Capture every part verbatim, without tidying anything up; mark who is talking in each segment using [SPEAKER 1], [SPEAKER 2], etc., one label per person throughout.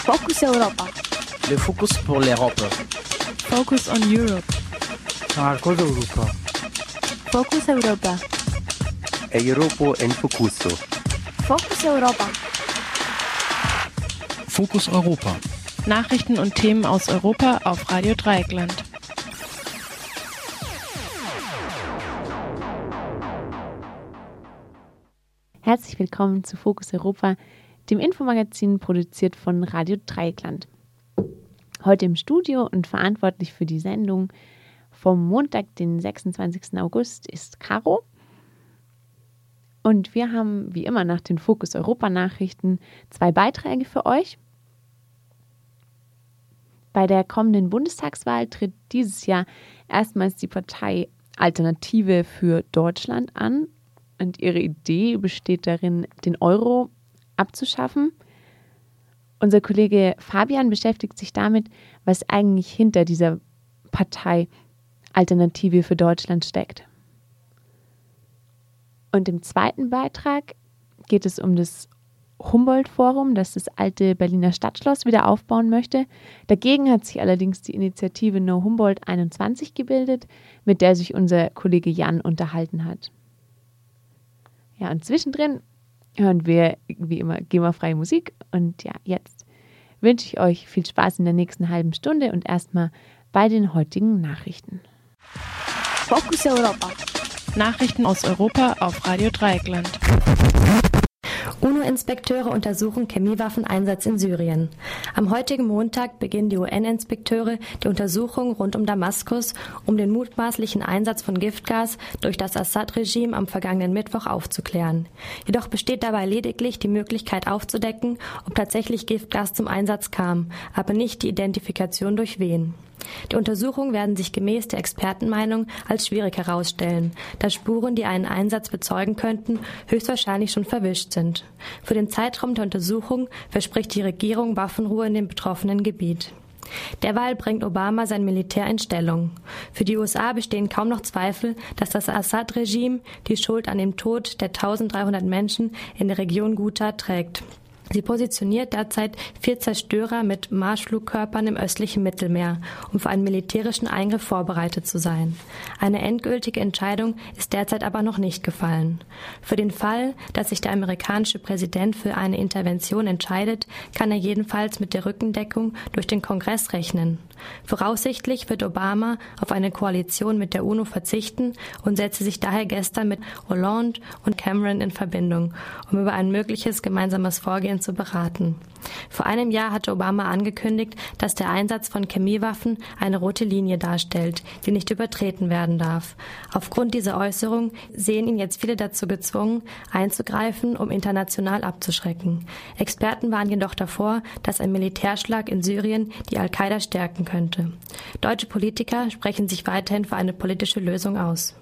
[SPEAKER 1] Focus Europa.
[SPEAKER 2] Le Focus pour l'Europe.
[SPEAKER 3] Focus on Europe.
[SPEAKER 4] Marcos Europa.
[SPEAKER 1] Focus Europa.
[SPEAKER 5] Europa en Focuso.
[SPEAKER 1] Focus Europa.
[SPEAKER 6] Fokus Europa.
[SPEAKER 3] Nachrichten und Themen aus Europa auf Radio Dreieckland.
[SPEAKER 7] Herzlich willkommen zu Fokus Europa, dem Infomagazin produziert von Radio Dreieckland. Heute im Studio und verantwortlich für die Sendung vom Montag, den sechsundzwanzigsten August, ist Caro. Und wir haben wie immer nach den Fokus Europa Nachrichten zwei Beiträge für euch. Bei der kommenden Bundestagswahl tritt dieses Jahr erstmals die Partei Alternative für Deutschland an. Und ihre Idee besteht darin, den Euro abzuschaffen. Unser Kollege Fabian beschäftigt sich damit, was eigentlich hinter dieser Partei Alternative für Deutschland steckt. Und im zweiten Beitrag geht es um das Humboldt-Forum, das das alte Berliner Stadtschloss wieder aufbauen möchte. Dagegen hat sich allerdings die Initiative No Humboldt einundzwanzig gebildet, mit der sich unser Kollege Jan unterhalten hat. Ja, und zwischendrin hören wir wie immer GEMA-freie Musik. Und ja, jetzt wünsche ich euch viel Spaß in der nächsten halben Stunde und erstmal bei den heutigen Nachrichten.
[SPEAKER 1] Focus Europa.
[SPEAKER 3] Nachrichten aus Europa auf Radio Dreieckland.
[SPEAKER 8] UNO-Inspekteure untersuchen Chemiewaffeneinsatz in Syrien. Am heutigen Montag beginnen die U N-Inspekteure die Untersuchung rund um Damaskus, um den mutmaßlichen Einsatz von Giftgas durch das Assad-Regime am vergangenen Mittwoch aufzuklären. Jedoch besteht dabei lediglich die Möglichkeit aufzudecken, ob tatsächlich Giftgas zum Einsatz kam, aber nicht die Identifikation durch wen. Die Untersuchungen werden sich gemäß der Expertenmeinung als schwierig herausstellen, da Spuren, die einen Einsatz bezeugen könnten, höchstwahrscheinlich schon verwischt sind. Für den Zeitraum der Untersuchung verspricht die Regierung Waffenruhe in dem betroffenen Gebiet. Derweil bringt Obama sein Militär in Stellung. Für die U S A bestehen kaum noch Zweifel, dass das Assad-Regime die Schuld an dem Tod der eintausenddreihundert Menschen in der Region Ghouta trägt. Sie positioniert derzeit vier Zerstörer mit Marschflugkörpern im östlichen Mittelmeer, um für einen militärischen Eingriff vorbereitet zu sein. Eine endgültige Entscheidung ist derzeit aber noch nicht gefallen. Für den Fall, dass sich der amerikanische Präsident für eine Intervention entscheidet, kann er jedenfalls mit der Rückendeckung durch den Kongress rechnen. Voraussichtlich wird Obama auf eine Koalition mit der UNO verzichten und setzte sich daher gestern mit Hollande und Cameron in Verbindung, um über ein mögliches gemeinsames Vorgehen zu beraten. Vor einem Jahr hatte Obama angekündigt, dass der Einsatz von Chemiewaffen eine rote Linie darstellt, die nicht übertreten werden darf. Aufgrund dieser Äußerung sehen ihn jetzt viele dazu gezwungen, einzugreifen, um international abzuschrecken. Experten waren jedoch davor, dass ein Militärschlag in Syrien die Al-Qaida stärken könnte. Deutsche Politiker sprechen sich weiterhin für eine politische Lösung aus.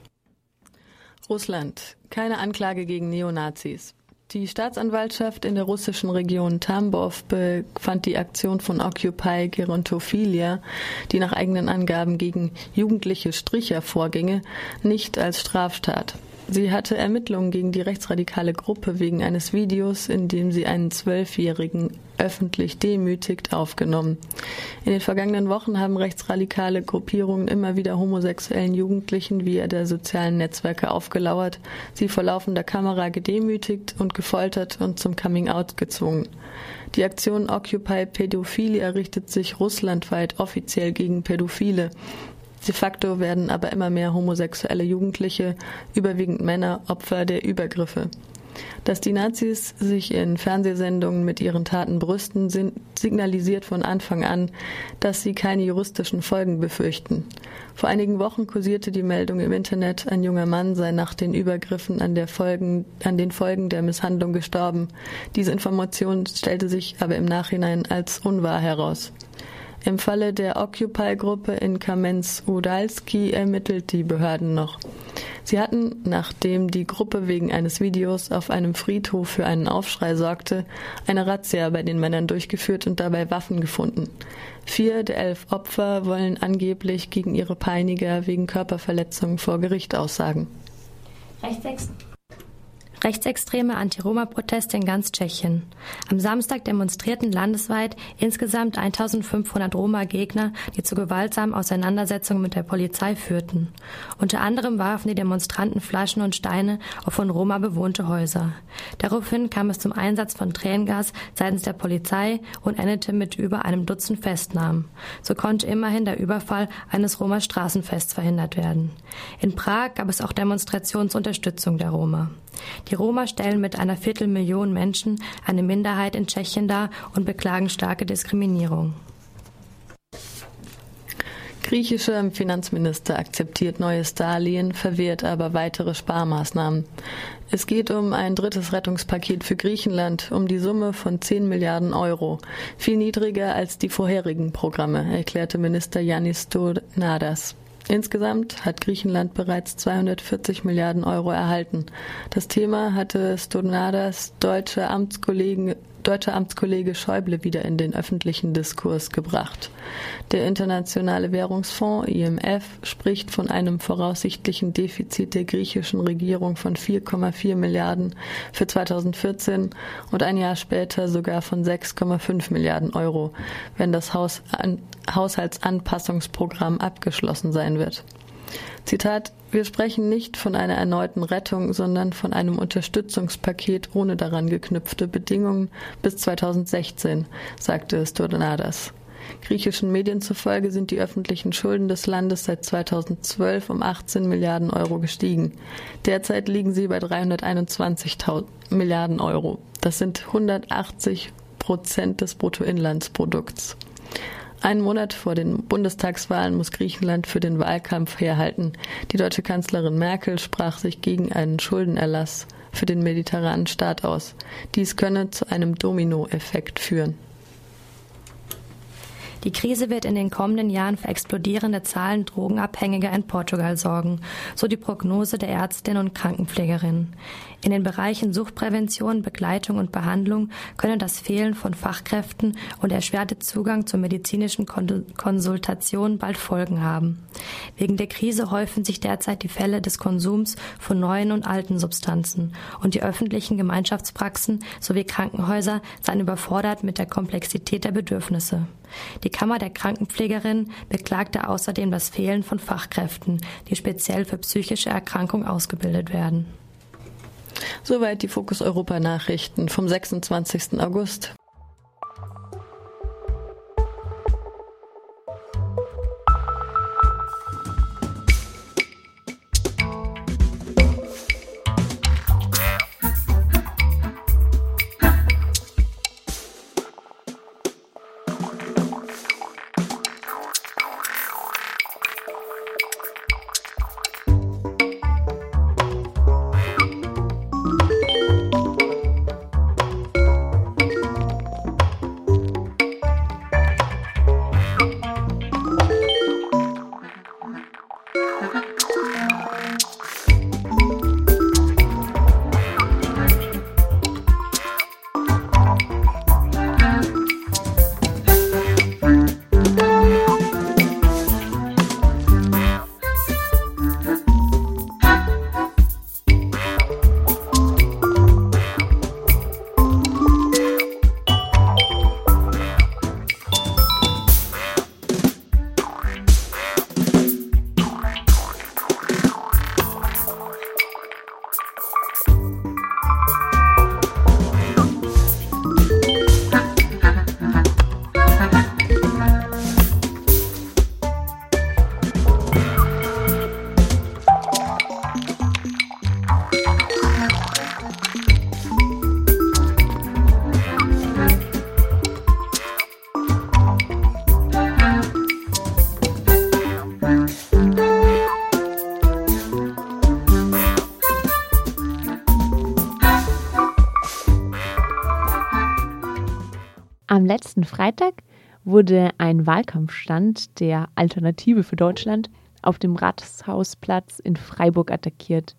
[SPEAKER 9] Russland. Keine Anklage gegen Neonazis. Die Staatsanwaltschaft in der russischen Region Tambov befand die Aktion von Occupy Gerontophilia, die nach eigenen Angaben gegen jugendliche Stricher vorginge, nicht als Straftat. Sie hatte Ermittlungen gegen die rechtsradikale Gruppe wegen eines Videos, in dem sie einen Zwölfjährigen öffentlich demütigt, aufgenommen. In den vergangenen Wochen haben rechtsradikale Gruppierungen immer wieder homosexuellen Jugendlichen via der sozialen Netzwerke aufgelauert, sie vor laufender Kamera gedemütigt und gefoltert und zum Coming-out gezwungen. Die Aktion Occupy Pädophilia richtet sich russlandweit offiziell gegen Pädophile. De facto werden aber immer mehr homosexuelle Jugendliche, überwiegend Männer, Opfer der Übergriffe. Dass die Nazis sich in Fernsehsendungen mit ihren Taten brüsten, sind, signalisiert von Anfang an, dass sie keine juristischen Folgen befürchten. Vor einigen Wochen kursierte die Meldung im Internet, ein junger Mann sei nach den Übergriffen an, der Folgen, an den Folgen der Misshandlung gestorben. Diese Information stellte sich aber im Nachhinein als unwahr heraus. Im Falle der Occupy-Gruppe in Kamensk-Uralski ermittelt die Behörden noch. Sie hatten, nachdem die Gruppe wegen eines Videos auf einem Friedhof für einen Aufschrei sorgte, eine Razzia bei den Männern durchgeführt und dabei Waffen gefunden. Vier der elf Opfer wollen angeblich gegen ihre Peiniger wegen Körperverletzungen vor Gericht aussagen.
[SPEAKER 8] Rechtsextreme Rechtsextreme Anti-Roma-Proteste in ganz Tschechien. Am Samstag demonstrierten landesweit insgesamt eintausendfünfhundert Roma-Gegner, die zu gewaltsamen Auseinandersetzungen mit der Polizei führten. Unter anderem warfen die Demonstranten Flaschen und Steine auf von Roma bewohnte Häuser. Daraufhin kam es zum Einsatz von Tränengas seitens der Polizei und endete mit über einem Dutzend Festnahmen. So konnte immerhin der Überfall eines Roma-Straßenfests verhindert werden. In Prag gab es auch Demonstrationen zur Unterstützung der Roma. Die Roma stellen mit einer Viertelmillion Menschen eine Minderheit in Tschechien dar und beklagen starke Diskriminierung.
[SPEAKER 9] Griechischer Finanzminister akzeptiert neues Darlehen, verwehrt aber weitere Sparmaßnahmen. Es geht um ein drittes Rettungspaket für Griechenland, um die Summe von zehn Milliarden Euro. Viel niedriger als die vorherigen Programme, erklärte Minister Yannis Stournaras. Insgesamt hat Griechenland bereits zweihundertvierzig Milliarden Euro erhalten. Das Thema hatte Stournaras deutsche Amtskollegen Deutscher Amtskollege Schäuble wieder in den öffentlichen Diskurs gebracht. Der Internationale Währungsfonds I M F spricht von einem voraussichtlichen Defizit der griechischen Regierung von vier Komma vier Milliarden für zweitausendvierzehn und ein Jahr später sogar von sechs Komma fünf Milliarden Euro, wenn das Haus- an- Haushaltsanpassungsprogramm abgeschlossen sein wird. Zitat: Wir sprechen nicht von einer erneuten Rettung, sondern von einem Unterstützungspaket ohne daran geknüpfte Bedingungen bis zweitausendsechzehn, sagte Stournaras. Griechischen Medien zufolge sind die öffentlichen Schulden des Landes seit zweitausendzwölf um achtzehn Milliarden Euro gestiegen. Derzeit liegen sie bei dreihunderteinundzwanzig Milliarden Euro. Das sind hundertachtzig Prozent des Bruttoinlandsprodukts. Einen Monat vor den Bundestagswahlen muss Griechenland für den Wahlkampf herhalten. Die deutsche Kanzlerin Merkel sprach sich gegen einen Schuldenerlass für den mediterranen Staat aus. Dies könne zu einem Dominoeffekt führen.
[SPEAKER 8] Die Krise wird in den kommenden Jahren für explodierende Zahlen Drogenabhängiger in Portugal sorgen, so die Prognose der Ärztinnen und Krankenpflegerinnen. In den Bereichen Suchtprävention, Begleitung und Behandlung könne das Fehlen von Fachkräften und erschwerte Zugang zur medizinischen Konsultation bald Folgen haben. Wegen der Krise häufen sich derzeit die Fälle des Konsums von neuen und alten Substanzen und die öffentlichen Gemeinschaftspraxen sowie Krankenhäuser seien überfordert mit der Komplexität der Bedürfnisse. Die Kammer der Krankenpflegerinnen beklagte außerdem das Fehlen von Fachkräften, die speziell für psychische Erkrankungen ausgebildet werden.
[SPEAKER 9] Soweit die Fokus Europa Nachrichten vom sechsundzwanzigsten August.
[SPEAKER 7] Am letzten Freitag wurde ein Wahlkampfstand der Alternative für Deutschland auf dem Rathausplatz in Freiburg attackiert.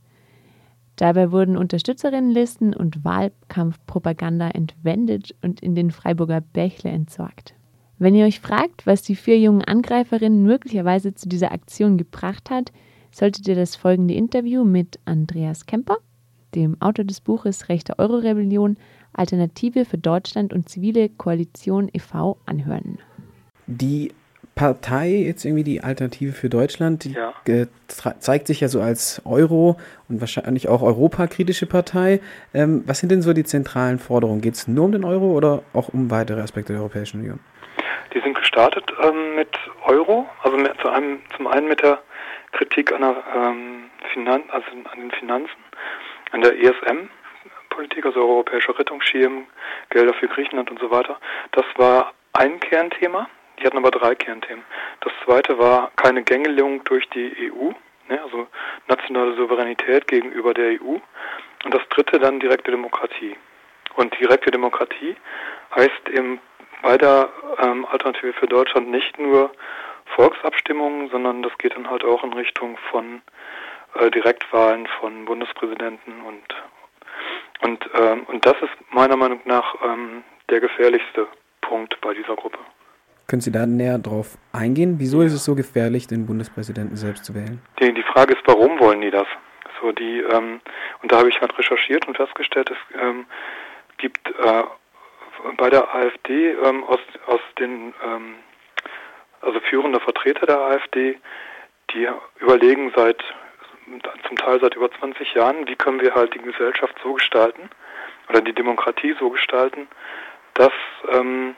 [SPEAKER 7] Dabei wurden Unterstützerinnenlisten und Wahlkampfpropaganda entwendet und in den Freiburger Bächle entsorgt. Wenn ihr euch fragt, was die vier jungen Angreiferinnen möglicherweise zu dieser Aktion gebracht hat, solltet ihr das folgende Interview mit Andreas Kemper, dem Autor des Buches Recht der Euro-Rebellion, Alternative für Deutschland und Zivile Koalition e V anhören.
[SPEAKER 6] Die Partei, jetzt irgendwie die Alternative für Deutschland, die
[SPEAKER 4] Ja.
[SPEAKER 6] ge- tra- zeigt sich ja so als Euro- und wahrscheinlich auch europakritische Partei. Ähm, was sind denn so die zentralen Forderungen? Geht es nur um den Euro oder auch um weitere Aspekte der Europäischen Union?
[SPEAKER 10] Die sind gestartet ähm, mit Euro, also mit, zu einem, zum einen mit der Kritik an, der, ähm, Finan also an den Finanzen, an der E S M-Politik, also Europäischer Rettungsschirm, Gelder für Griechenland und so weiter. Das war ein Kernthema. Die hatten aber drei Kernthemen. Das zweite war keine Gängelung durch die E U, ne, also nationale Souveränität gegenüber der E U. Und das dritte dann direkte Demokratie. Und direkte Demokratie heißt eben bei der ähm, Alternative für Deutschland nicht nur Volksabstimmungen, sondern das geht dann halt auch in Richtung von äh, Direktwahlen von Bundespräsidenten und und ähm, und das ist meiner Meinung nach ähm, der gefährlichste Punkt bei dieser Gruppe.
[SPEAKER 6] Können Sie da näher drauf eingehen? Wieso ist es so gefährlich, den Bundespräsidenten selbst zu wählen?
[SPEAKER 10] Die, die Frage ist, warum wollen die das? So die ähm, und da habe ich halt recherchiert und festgestellt, es ähm, gibt äh, bei der AfD ähm, aus aus den ähm, also führende Vertreter der AfD, die überlegen seit zum Teil seit über zwanzig Jahren, wie können wir halt die Gesellschaft so gestalten oder die Demokratie so gestalten, dass ähm,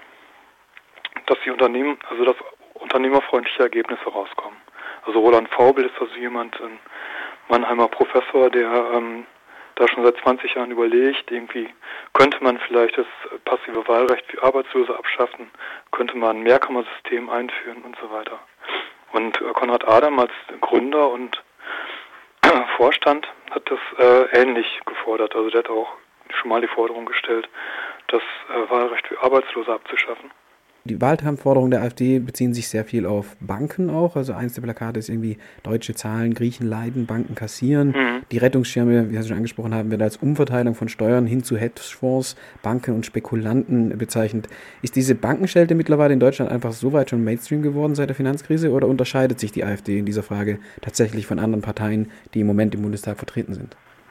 [SPEAKER 10] dass die Unternehmen, also dass unternehmerfreundliche Ergebnisse rauskommen. Also Roland Vaubel ist also jemand, ein Mannheimer Professor, der ähm, da schon seit zwanzig Jahren überlegt, irgendwie könnte man vielleicht das passive Wahlrecht für Arbeitslose abschaffen, könnte man ein Mehrkammersystem einführen und so weiter. Und äh, Konrad Adam als Gründer und äh, Vorstand hat das äh, ähnlich gefordert. Also der hat auch schon mal die Forderung gestellt, das äh, Wahlrecht für Arbeitslose abzuschaffen.
[SPEAKER 6] Die Wahlkampfforderungen der AfD beziehen sich sehr viel auf Banken auch. Also eins der Plakate ist irgendwie deutsche Zahlen, Griechen leiden, Banken kassieren. Mhm. Die Rettungsschirme, wie Sie schon angesprochen haben, werden als Umverteilung von Steuern hin zu Hedgefonds, Banken und Spekulanten bezeichnet. Ist diese Bankenschelte mittlerweile in Deutschland einfach so weit schon Mainstream geworden seit der Finanzkrise oder unterscheidet sich die AfD in dieser Frage tatsächlich von anderen Parteien, die im Moment im Bundestag vertreten sind?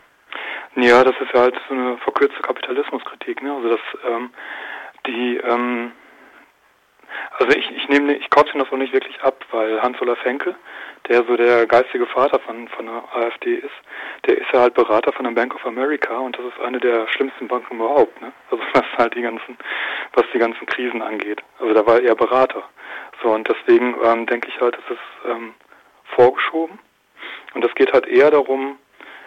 [SPEAKER 10] Ja, das ist ja halt so eine verkürzte Kapitalismuskritik, ne? Also dass ähm, die ähm, Also ich, ich nehme, ich kaufe ihm das auch nicht wirklich ab, weil Hans-Olaf Henkel, der so der geistige Vater von, von der AfD ist, der ist ja halt Berater von der Bank of America und das ist eine der schlimmsten Banken überhaupt, ne? Also was halt die ganzen, was die ganzen Krisen angeht. Also da war er Berater. So, und deswegen ähm, denke ich halt, das ist ähm, vorgeschoben. Und es geht halt eher darum,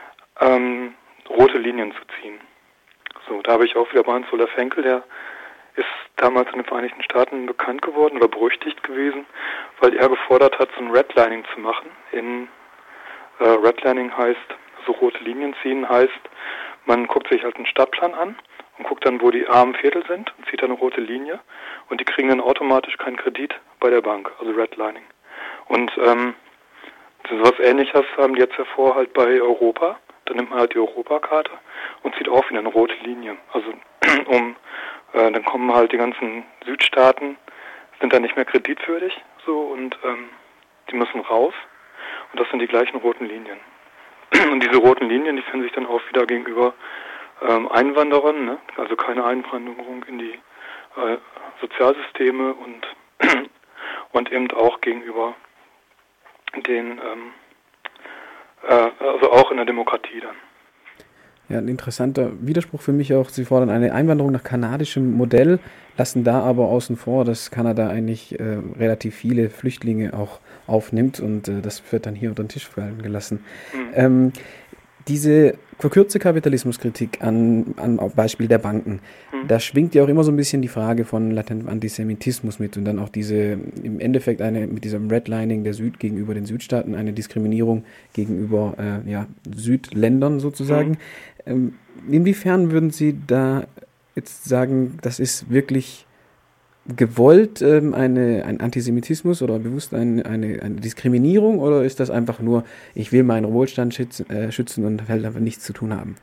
[SPEAKER 10] ähm, rote Linien zu ziehen. So, da habe ich auch wieder bei Hans-Olaf Henkel, der ist damals in den Vereinigten Staaten bekannt geworden oder berüchtigt gewesen, weil er gefordert hat, so ein Redlining zu machen. In äh, Redlining heißt, so rote Linien ziehen heißt, man guckt sich halt einen Stadtplan an und guckt dann, wo die armen Viertel sind und zieht dann eine rote Linie und die kriegen dann automatisch keinen Kredit bei der Bank, also Redlining. Und ähm, so was Ähnliches haben die jetzt ja vor halt bei Europa. Dann nimmt man halt die Europakarte und zieht auch wieder eine rote Linie. Also um äh, dann kommen halt die ganzen Südstaaten, sind dann nicht mehr kreditwürdig so und ähm, die müssen raus. Und das sind die gleichen roten Linien. Und diese roten Linien, die finden sich dann auch wieder gegenüber ähm, Einwanderern, ne? Also keine Einwanderung in die äh, Sozialsysteme und und eben auch gegenüber den ähm, also auch in der Demokratie dann.
[SPEAKER 6] Ja, ein interessanter Widerspruch für mich auch. Sie fordern eine Einwanderung nach kanadischem Modell, lassen da aber außen vor, dass Kanada eigentlich äh, relativ viele Flüchtlinge auch aufnimmt und äh, das wird dann hier unter den Tisch fallen gelassen. Mhm. Ähm, diese verkürzte Kapitalismuskritik an, an Beispiel der Banken, mhm. da schwingt ja auch immer so ein bisschen die Frage von latentem Antisemitismus mit und dann auch diese, im Endeffekt eine, mit diesem Redlining der Süd gegenüber den Südstaaten, eine Diskriminierung gegenüber äh, ja, Südländern sozusagen. Mhm. Ähm, inwiefern würden Sie da jetzt sagen, das ist wirklich gewollt ähm, eine, ein Antisemitismus oder bewusst ein, eine, eine Diskriminierung oder ist das einfach nur, ich will meinen Wohlstand schützen, äh, schützen und will damit nichts zu tun haben?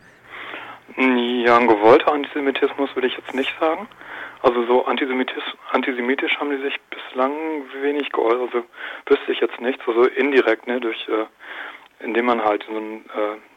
[SPEAKER 10] Ja, ein gewollter Antisemitismus würde ich jetzt nicht sagen. Also so antisemitisch, antisemitisch haben die sich bislang wenig geäußert, also wüsste ich jetzt nichts, also indirekt, ne, durch, äh, indem man halt so ein, äh,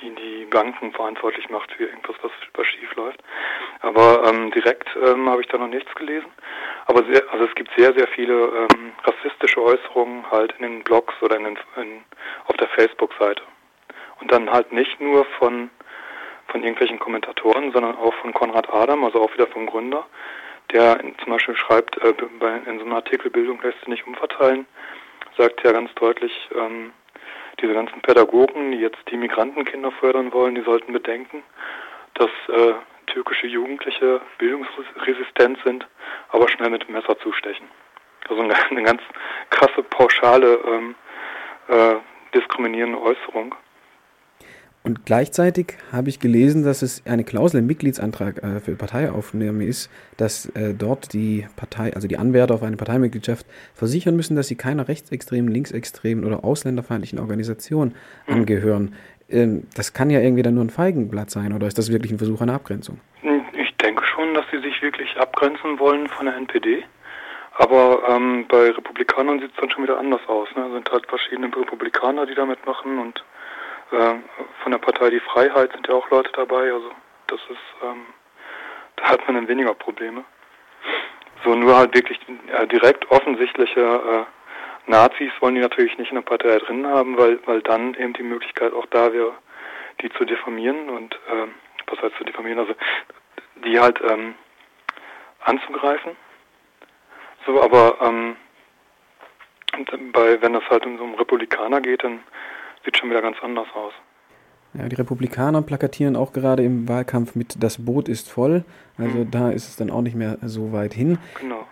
[SPEAKER 10] die die Banken verantwortlich macht für irgendwas, was, was schief läuft. Aber ähm, direkt ähm, habe ich da noch nichts gelesen. Aber sehr, also es gibt sehr, sehr viele ähm, rassistische Äußerungen halt in den Blogs oder in den, in, auf der Facebook-Seite. Und dann halt nicht nur von von irgendwelchen Kommentatoren, sondern auch von Konrad Adam, also auch wieder vom Gründer, der in, zum Beispiel schreibt, äh, bei, in so einem Artikel Bildung lässt sich nicht umverteilen, sagt ja ganz deutlich, ähm, diese ganzen Pädagogen, die jetzt die Migrantenkinder fördern wollen, die sollten bedenken, dass äh, türkische Jugendliche bildungsresistent sind, aber schnell mit dem Messer zustechen. Also eine, eine ganz krasse, pauschale, ähm, äh, diskriminierende Äußerung.
[SPEAKER 6] Und gleichzeitig habe ich gelesen, dass es eine Klausel im Mitgliedsantrag äh, für Parteiaufnahme ist, dass äh, dort die Partei, also die Anwärter auf eine Parteimitgliedschaft versichern müssen, dass sie keiner rechtsextremen, linksextremen oder ausländerfeindlichen Organisation mhm. angehören. Ähm, das kann ja irgendwie dann nur ein Feigenblatt sein, oder ist das wirklich ein Versuch einer Abgrenzung?
[SPEAKER 10] Ich denke schon, dass sie sich wirklich abgrenzen wollen von der N P D. Aber ähm, bei Republikanern sieht es dann schon wieder anders aus. Ne? Es sind halt verschiedene Republikaner, die da mitmachen, und von der Partei Die Freiheit sind ja auch Leute dabei, also das ist, ähm, da hat man dann weniger Probleme. So, nur halt wirklich äh, direkt offensichtliche äh, Nazis wollen die natürlich nicht in der Partei drin haben, weil weil dann eben die Möglichkeit auch da wäre, die zu diffamieren und, äh, was heißt zu diffamieren, also die halt ähm, anzugreifen. So, aber ähm, bei, wenn das halt um so einen Republikaner geht, dann sieht schon wieder ganz anders aus.
[SPEAKER 6] Ja, die Republikaner plakatieren auch gerade im Wahlkampf mit "Das Boot ist voll", also mhm. da ist es dann auch nicht mehr so weit hin.
[SPEAKER 10] Genau.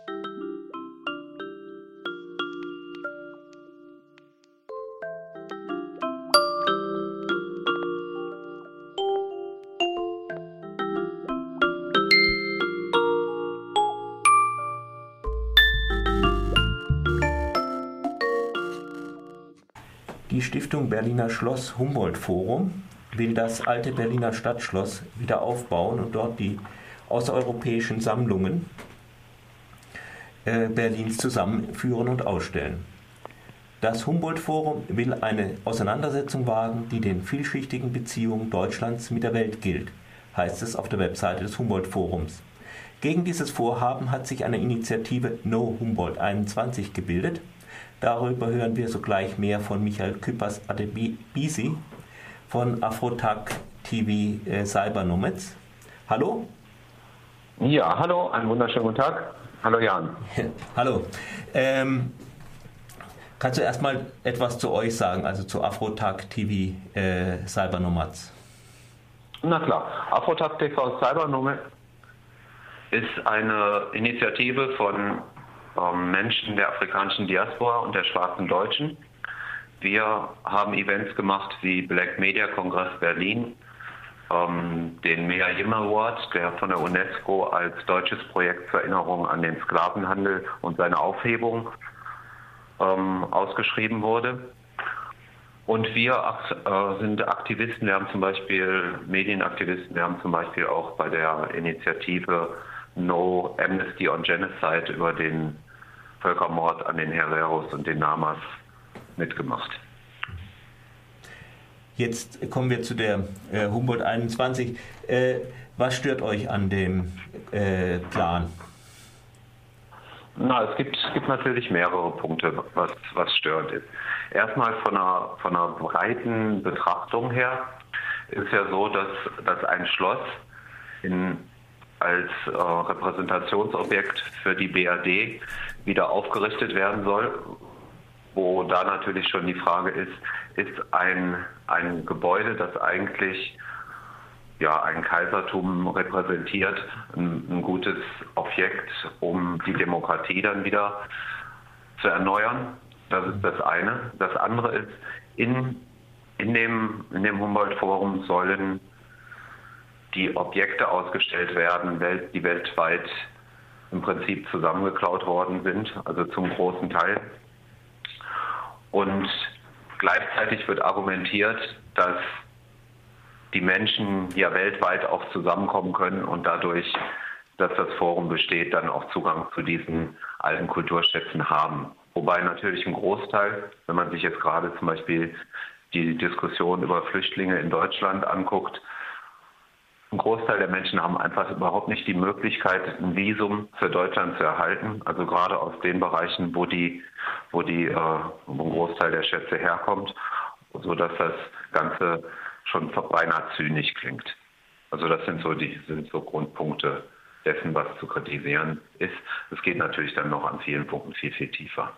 [SPEAKER 11] Die Stiftung Berliner Schloss Humboldt Forum will das alte Berliner Stadtschloss wieder aufbauen und dort die außereuropäischen Sammlungen äh, Berlins zusammenführen und ausstellen. Das Humboldt Forum will eine Auseinandersetzung wagen, die den vielschichtigen Beziehungen Deutschlands mit der Welt gilt, heißt es auf der Webseite des Humboldt Forums. Gegen dieses Vorhaben hat sich eine Initiative No Humboldt einundzwanzig gebildet. Darüber hören wir sogleich mehr von Michael Küppers-Adebisi von Afrotag T V äh, Cybernomads. Hallo?
[SPEAKER 12] Ja, hallo, einen wunderschönen guten Tag. Hallo Jan.
[SPEAKER 11] Hallo. Ähm, kannst du erstmal etwas zu euch sagen, also zu Afrotag T V äh, Cybernomads?
[SPEAKER 12] Na klar, Afrotag T V Cybernomads ist eine Initiative von Menschen der afrikanischen Diaspora und der schwarzen Deutschen. Wir haben Events gemacht wie Black Media Kongress Berlin, ähm, den Mea Yim Award, der von der UNESCO als deutsches Projekt zur Erinnerung an den Sklavenhandel und seine Aufhebung ähm, ausgeschrieben wurde. Und wir äh, sind Aktivisten, wir haben zum Beispiel Medienaktivisten, wir haben zum Beispiel auch bei der Initiative No Amnesty on Genocide über den Völkermord an den Hereros und den Namas mitgemacht.
[SPEAKER 11] Jetzt kommen wir zu der äh, Humboldt einundzwanzig. Äh, was stört euch an dem äh, Plan?
[SPEAKER 12] Na, es gibt, es gibt natürlich mehrere Punkte, was, was störend ist. Erstmal von einer, von einer breiten Betrachtung her ist ja so, dass, dass ein Schloss in als äh, Repräsentationsobjekt für die B R D wieder aufgerichtet werden soll, wo da natürlich schon die Frage ist, ist ein, ein Gebäude, das eigentlich ja, ein Kaisertum repräsentiert, ein, ein gutes Objekt, um die Demokratie dann wieder zu erneuern. Das ist das eine. Das andere ist, in, in dem, in dem Humboldt-Forum sollen die Objekte ausgestellt werden, die weltweit im Prinzip zusammengeklaut worden sind, also zum großen Teil. Und gleichzeitig wird argumentiert, dass die Menschen ja weltweit auch zusammenkommen können und dadurch, dass das Forum besteht, dann auch Zugang zu diesen alten Kulturschätzen haben. Wobei natürlich ein Großteil, wenn man sich jetzt gerade zum Beispiel die Diskussion über Flüchtlinge in Deutschland anguckt, ein Großteil der Menschen haben einfach überhaupt nicht die Möglichkeit, ein Visum für Deutschland zu erhalten. Also gerade aus den Bereichen, wo die, wo die, äh, wo ein Großteil der Schätze herkommt, sodass das Ganze schon beinahe zynisch klingt. Also das sind so die, sind so Grundpunkte dessen, was zu kritisieren ist. Es geht natürlich dann noch an vielen Punkten viel, viel tiefer.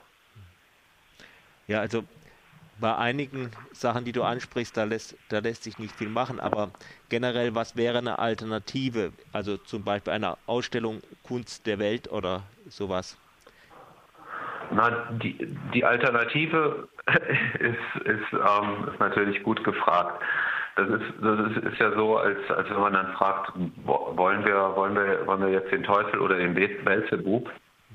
[SPEAKER 11] Ja, also bei einigen Sachen, die du ansprichst, da lässt, da lässt sich nicht viel machen, aber generell, was wäre eine Alternative? Also zum Beispiel eine Ausstellung Kunst der Welt oder sowas?
[SPEAKER 12] Na, die, die Alternative ist, ist, ähm, ist natürlich gut gefragt. Das ist, das ist, ist ja so, als, als wenn man dann fragt, wollen wir, wollen wir, wollen wir jetzt den Teufel oder den Beelzebub?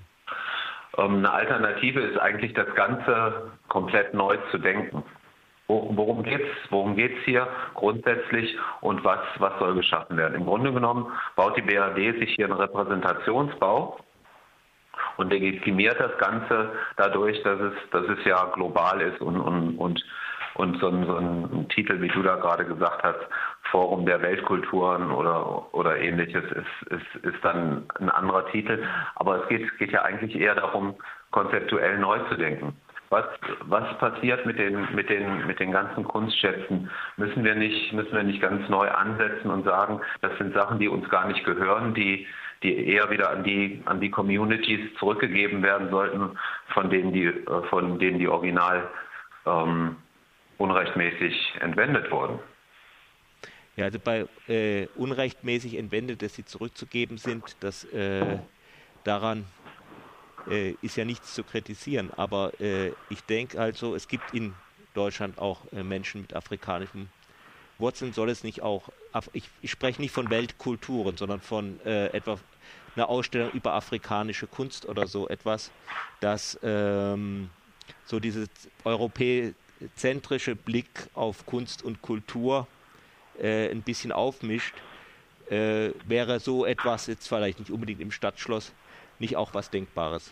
[SPEAKER 12] Eine Alternative ist eigentlich, das Ganze komplett neu zu denken. Worum geht's? Worum geht's hier grundsätzlich und was, was soll geschaffen werden? Im Grunde genommen baut die B R D sich hier einen Repräsentationsbau und legitimiert das Ganze dadurch, dass es, dass es ja global ist und, und, und, und so, ein, so ein Titel, wie du da gerade gesagt hast, Forum der Weltkulturen oder, oder ähnliches ist, ist, ist dann ein anderer Titel. Aber es geht, geht ja eigentlich eher darum, konzeptuell neu zu denken. Was, was passiert mit den, mit den, mit den ganzen Kunstschätzen? Müssen wir nicht, müssen wir nicht ganz neu ansetzen und sagen, das sind Sachen, die uns gar nicht gehören, die, die eher wieder an die, an die Communities zurückgegeben werden sollten, von denen die, von denen die original ähm, unrechtmäßig entwendet wurden?
[SPEAKER 11] Ja, also bei äh, unrechtmäßig entwendet, dass sie zurückzugeben sind, das äh, daran äh, ist ja nichts zu kritisieren. Aber äh, ich denke also, es gibt in Deutschland auch äh, Menschen mit afrikanischen Wurzeln. Soll es nicht auch, ich, ich spreche nicht von Weltkulturen, sondern von äh, etwa einer Ausstellung über afrikanische Kunst oder so etwas, dass ähm, so dieser europäzentrische Blick auf Kunst und Kultur Äh, ein bisschen aufmischt, äh, wäre so etwas, jetzt vielleicht nicht unbedingt im Stadtschloss, nicht auch was Denkbares?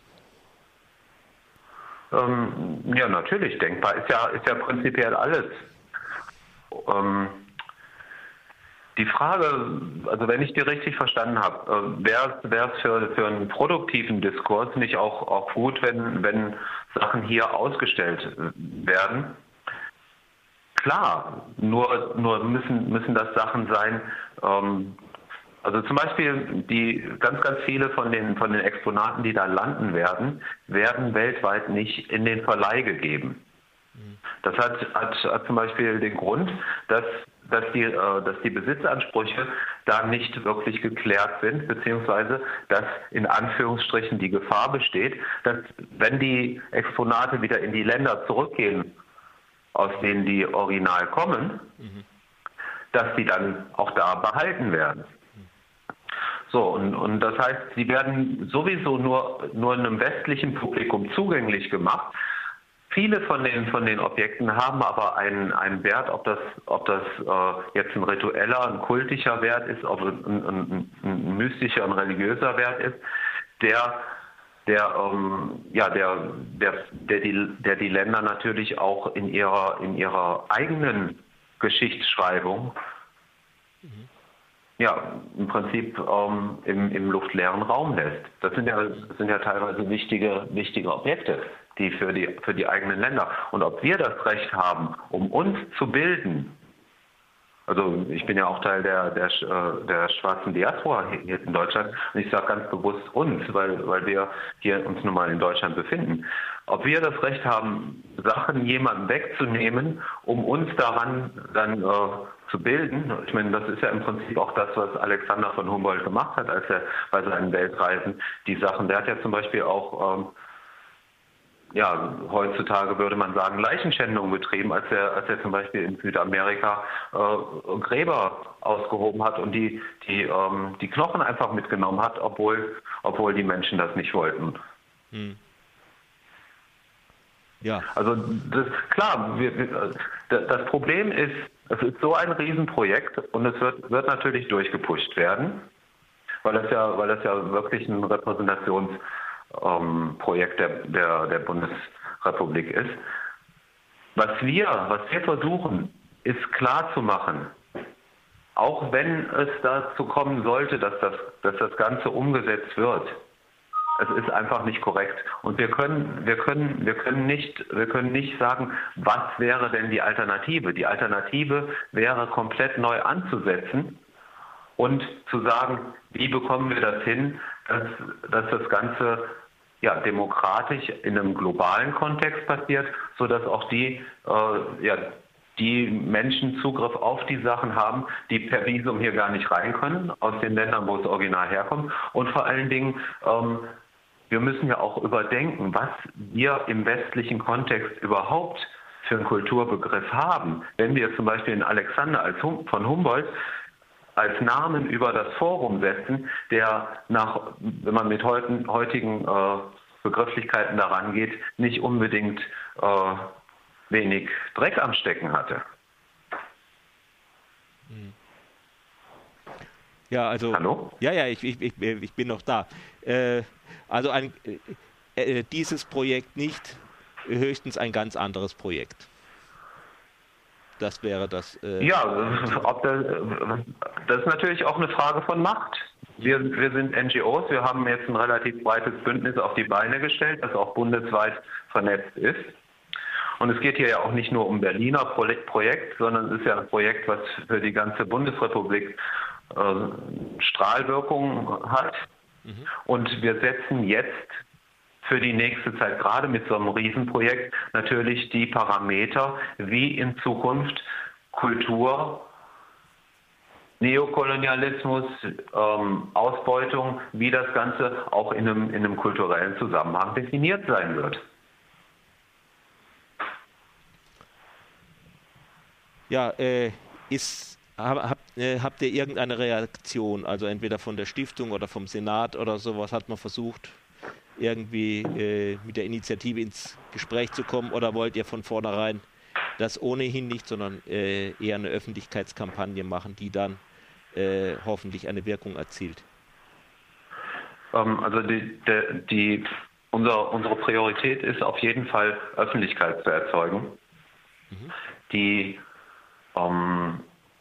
[SPEAKER 12] Ähm, ja, natürlich denkbar. Ist ja, ist ja prinzipiell alles. Ähm, die Frage, also wenn ich die richtig verstanden habe, äh, wäre es für, für einen produktiven Diskurs nicht auch, auch gut, wenn, wenn Sachen hier ausgestellt werden? Klar, nur, nur müssen, müssen das Sachen sein, ähm, also zum Beispiel die ganz, ganz viele von den, von den Exponaten, die da landen werden, werden weltweit nicht in den Verleih gegeben. Das hat, hat, hat zum Beispiel den Grund, dass, dass, die, äh, dass die Besitzansprüche da nicht wirklich geklärt sind, beziehungsweise dass in Anführungsstrichen die Gefahr besteht, dass wenn die Exponate wieder in die Länder zurückgehen, aus denen die original kommen, mhm. dass die dann auch da behalten werden. Mhm. So, und, und das heißt, sie werden sowieso nur, nur einem westlichen Publikum zugänglich gemacht. Viele von den, von den Objekten haben aber einen, einen Wert, ob das, ob das äh, jetzt ein ritueller, ein kultischer Wert ist, ob ein, ein, ein, ein mystischer, ein religiöser Wert ist, der der ähm, ja der der der die der die Länder natürlich auch in ihrer in ihrer eigenen Geschichtsschreibung mhm. ja im Prinzip ähm, im im luftleeren Raum lässt. Das sind ja das sind ja teilweise wichtige wichtige Objekte, die für die für die eigenen Länder. Und ob wir das Recht haben, um uns zu bilden. Also ich bin ja auch Teil der, der, der schwarzen Diaspora hier in Deutschland und ich sage ganz bewusst uns, weil, weil wir hier uns nun mal in Deutschland befinden. Ob wir das Recht haben, Sachen jemandem wegzunehmen, um uns daran dann äh, zu bilden. Ich meine, das ist ja im Prinzip auch das, was Alexander von Humboldt gemacht hat, als er bei seinen Weltreisen die Sachen, der hat ja zum Beispiel auch ähm, ja, heutzutage würde man sagen, Leichenschändung betrieben, als er, als er zum Beispiel in Südamerika äh, Gräber ausgehoben hat und die, die, ähm, die Knochen einfach mitgenommen hat, obwohl, obwohl die Menschen das nicht wollten. Hm.
[SPEAKER 11] Ja.
[SPEAKER 12] Also das, klar, wir, wir, das Problem ist, es ist so ein Riesenprojekt und es wird, wird natürlich durchgepusht werden, weil das ja, weil das ja wirklich ein Repräsentationsprojekt Ähm, der, der, der Bundesrepublik ist. was wir, was wir versuchen, ist klar zu machen, auch wenn es dazu kommen sollte, dass das, dass das Ganze umgesetzt wird, es ist einfach nicht korrekt. Und wir können, wir können, wir können nicht, wir können nicht sagen, was wäre denn die Alternative? Die Alternative wäre, komplett neu anzusetzen und zu sagen, wie bekommen wir das hin, dass, dass das Ganze ja, demokratisch in einem globalen Kontext passiert, sodass auch die, äh, ja, die Menschen Zugriff auf die Sachen haben, die per Visum hier gar nicht rein können, aus den Ländern, wo es original herkommt. Und vor allen Dingen, ähm, wir müssen ja auch überdenken, was wir im westlichen Kontext überhaupt für einen Kulturbegriff haben. Wenn wir zum Beispiel den Alexander als hum von Humboldt als Namen über das Forum setzen, der nach, wenn man mit heutigen, heutigen äh, Begrifflichkeiten daran geht, nicht unbedingt äh, wenig Dreck am Stecken hatte.
[SPEAKER 13] Ja, also.
[SPEAKER 12] Hallo?
[SPEAKER 13] Ja, ja, ich, ich, ich, ich bin noch da. Äh, also ein, äh, dieses Projekt nicht, höchstens ein ganz anderes Projekt. Das wäre das. Äh,
[SPEAKER 12] ja, ob das, das ist natürlich auch eine Frage von Macht. Wir, wir sind N G Os, wir haben jetzt ein relativ breites Bündnis auf die Beine gestellt, das auch bundesweit vernetzt ist. Und es geht hier ja auch nicht nur um Berliner Projekt, sondern es ist ja ein Projekt, was für die ganze Bundesrepublik äh, Strahlwirkung hat. Mhm. Und wir setzen jetzt für die nächste Zeit, gerade mit so einem Riesenprojekt, natürlich die Parameter, wie in Zukunft Kultur, Neokolonialismus, ähm, Ausbeutung, wie das Ganze auch in einem, in einem kulturellen Zusammenhang definiert sein wird.
[SPEAKER 13] Ja, äh, ist, hab, äh, habt ihr irgendeine Reaktion, also entweder von der Stiftung oder vom Senat oder sowas, hat man versucht, irgendwie äh, mit der Initiative ins Gespräch zu kommen, oder wollt ihr von vornherein das ohnehin nicht, sondern äh, eher eine Öffentlichkeitskampagne machen, die dann äh, hoffentlich eine Wirkung erzielt?
[SPEAKER 12] Ähm, also die, die, die, unser, unsere Priorität ist auf jeden Fall, Öffentlichkeit zu erzeugen, mhm. die ähm,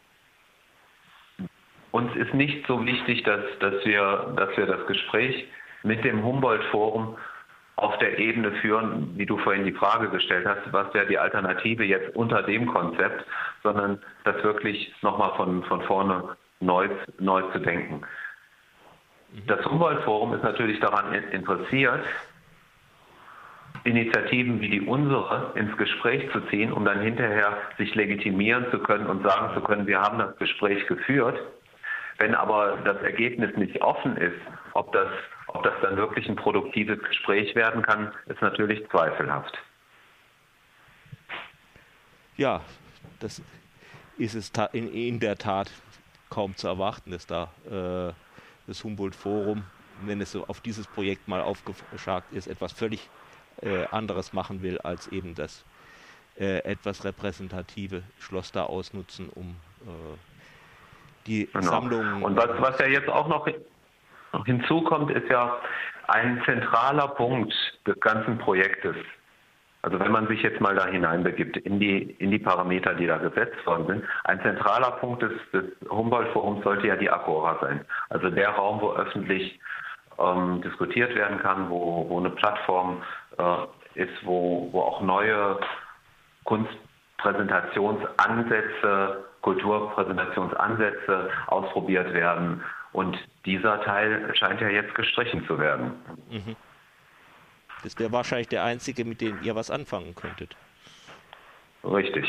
[SPEAKER 12] uns ist nicht so wichtig, dass, dass, wir, dass wir das Gespräch mit dem Humboldt-Forum auf der Ebene führen, wie du vorhin die Frage gestellt hast, was wäre die Alternative jetzt unter dem Konzept, sondern das wirklich nochmal von, von vorne neu, neu zu denken. Das Humboldt-Forum ist natürlich daran interessiert, Initiativen wie die unsere ins Gespräch zu ziehen, um dann hinterher sich legitimieren zu können und sagen zu können, wir haben das Gespräch geführt. Wenn aber das Ergebnis nicht offen ist, ob das, ob das dann wirklich ein produktives Gespräch werden kann, ist natürlich zweifelhaft.
[SPEAKER 13] Ja, das ist es in, in der Tat kaum zu erwarten, dass da äh, das Humboldt-Forum, wenn es so auf dieses Projekt mal aufgeschagt ist, etwas völlig äh, anderes machen will, als eben das äh, etwas repräsentative Schloss da ausnutzen, um äh, die
[SPEAKER 12] genau.
[SPEAKER 13] Sammlungen...
[SPEAKER 12] Und was, was ja jetzt auch noch hinzukommt, ist ja ein zentraler Punkt des ganzen Projektes. Also wenn man sich jetzt mal da hineinbegibt, in die, in die Parameter, die da gesetzt worden sind, ein zentraler Punkt des, des Humboldt-Forums sollte ja die Agora sein. Also der Raum, wo öffentlich ähm, diskutiert werden kann, wo, wo eine Plattform äh, ist, wo, wo auch neue Kunstpräsentationsansätze, Kulturpräsentationsansätze ausprobiert werden. Und dieser Teil scheint ja jetzt gestrichen zu werden.
[SPEAKER 13] Mhm. Das wäre wahrscheinlich der einzige, mit dem ihr was anfangen könntet.
[SPEAKER 12] Richtig.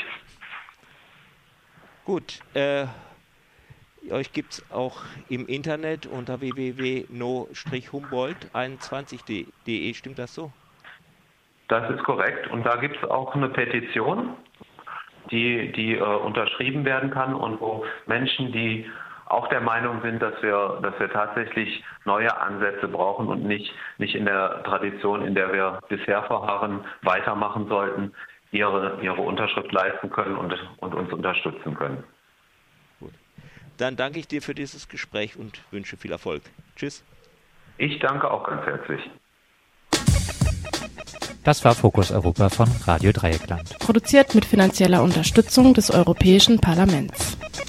[SPEAKER 13] Gut. Äh, euch gibt es auch im Internet unter w w w punkt no humboldt einundzwanzig punkt de. Stimmt das so?
[SPEAKER 12] Das ist korrekt. Und da gibt es auch eine Petition, die, die äh, unterschrieben werden kann und wo Menschen, die auch der Meinung sind, dass wir, dass wir tatsächlich neue Ansätze brauchen und nicht, nicht in der Tradition, in der wir bisher verharren, weitermachen sollten, ihre, ihre Unterschrift leisten können und, und uns unterstützen können.
[SPEAKER 13] Gut. Dann danke ich dir für dieses Gespräch und wünsche viel Erfolg. Tschüss.
[SPEAKER 12] Ich danke auch ganz herzlich.
[SPEAKER 14] Das war Fokus Europa von Radio Dreieckland.
[SPEAKER 3] Produziert mit finanzieller Unterstützung des Europäischen Parlaments.